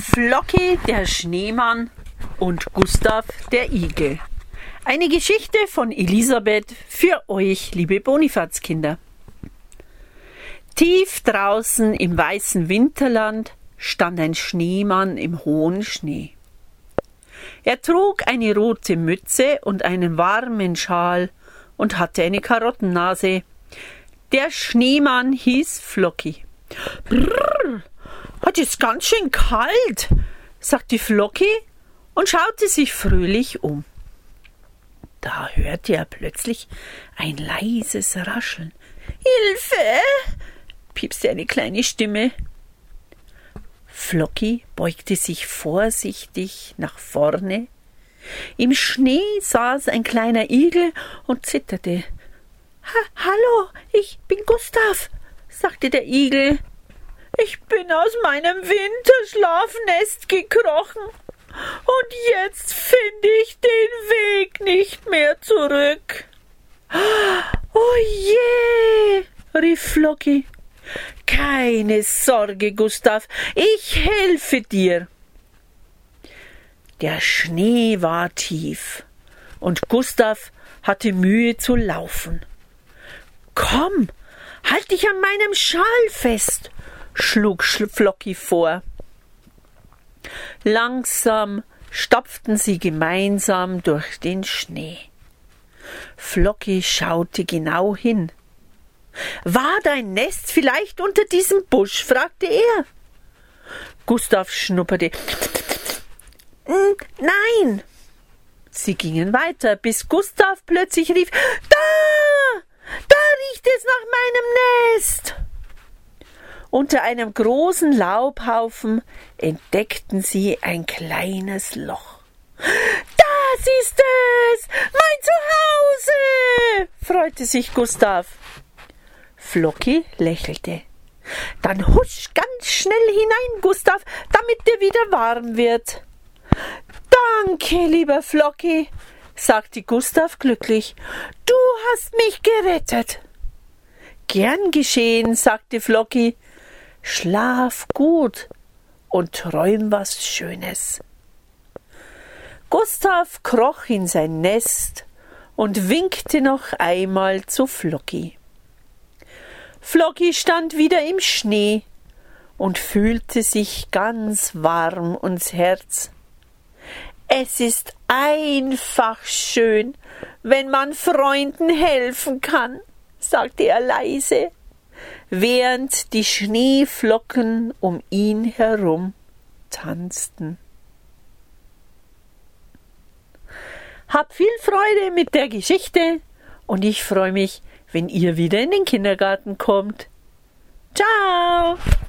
Flocky, der Schneemann, und Gustav, der Igel. Eine Geschichte von Elisabeth für euch, liebe Bonifazkinder. Tief draußen im weißen Winterland stand ein Schneemann im hohen Schnee. Er trug eine rote Mütze und einen warmen Schal und hatte eine Karottennase. Der Schneemann hieß Flocky. Brrr, heute ist ganz schön kalt, sagte Flocky und schaute sich fröhlich um. Da hörte er plötzlich ein leises Rascheln. »Hilfe!« piepste eine kleine Stimme. Flocky beugte sich vorsichtig nach vorne. Im Schnee saß ein kleiner Igel und zitterte. »Hallo, ich bin Gustav«, sagte der Igel. »Ich bin aus meinem Winterschlafnest gekrochen und jetzt finde ich den Weg nicht mehr zurück.« »Oh je«, rief Flocky. »Keine Sorge, Gustav, ich helfe dir.« Der Schnee war tief und Gustav hatte Mühe zu laufen. »Komm, halt dich an meinem Schal fest«, schlug Flocky vor. Langsam stapften sie gemeinsam durch den Schnee. Flocky schaute genau hin. »War dein Nest vielleicht unter diesem Busch?« fragte er. Gustav schnupperte. »Nein!« Sie gingen weiter, bis Gustav plötzlich rief, »Da riecht es nach meinem Nest!« Unter einem großen Laubhaufen entdeckten sie ein kleines Loch. »Das ist es! Mein Zuhause!« freute sich Gustav. Flocky lächelte. »Dann husch ganz schnell hinein, Gustav, damit dir wieder warm wird.« »Danke, lieber Flocky«, sagte Gustav glücklich. »Du hast mich gerettet.« »Gern geschehen«, sagte Flocky. »Schlaf gut und träum was Schönes.« Gustav kroch in sein Nest und winkte noch einmal zu Flocky. Flocky stand wieder im Schnee und fühlte sich ganz warm ums Herz. Es ist einfach schön, wenn man Freunden helfen kann, sagte er leise, während die Schneeflocken um ihn herum tanzten. Hab viel Freude mit der Geschichte und ich freue mich, wenn ihr wieder in den Kindergarten kommt. Ciao!